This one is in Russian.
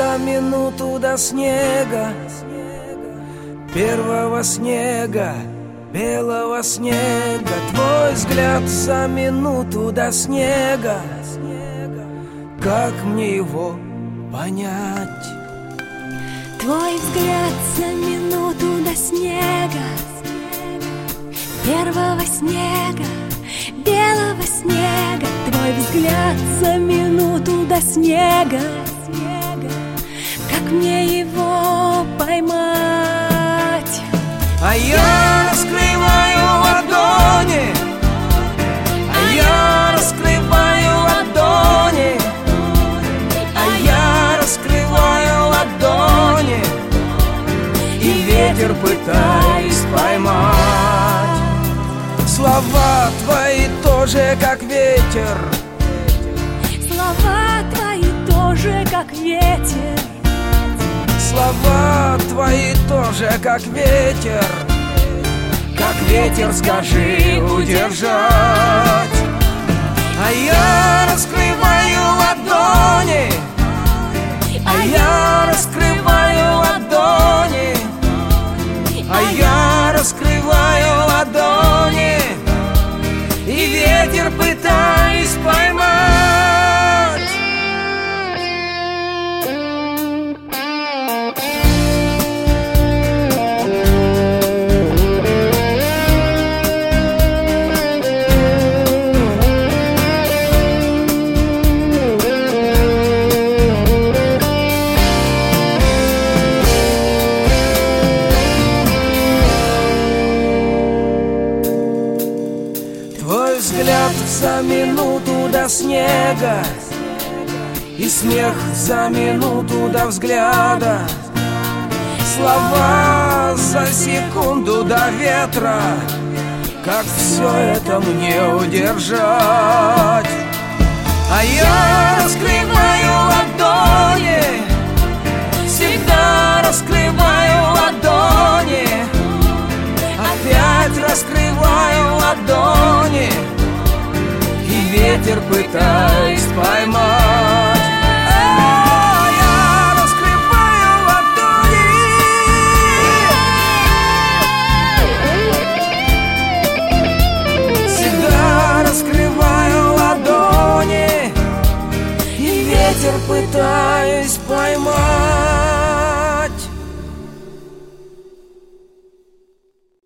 за минуту до снега, первого снега, белого снега. Твой взгляд за минуту до снега, как мне его понять? Твой взгляд за минуту до снега, первого снега, белого снега. Твой взгляд за минуту до снега, как мне его поймать? А я раскрываю ладони, а я раскрываю ладони, а я раскрываю ладони, и ветер пытаюсь поймать. Слова твои тоже как ветер, слова твои тоже как ветер, слова твои тоже как ветер, как ветер, скажи, удержать. А я раскрываю ладони, а я раскрываю ладони, а я раскрываю ладони, и ветер пытаюсь поймать. Взгляд за минуту до снега, и смех за минуту до взгляда, слова за секунду до ветра, как все это мне удержать? А я раскрываю ладони, всегда раскрываю ладони, опять раскрываю ладони, и ветер пытаюсь поймать. Я раскрываю ладони, всегда раскрываю ладони, и ветер пытаюсь поймать.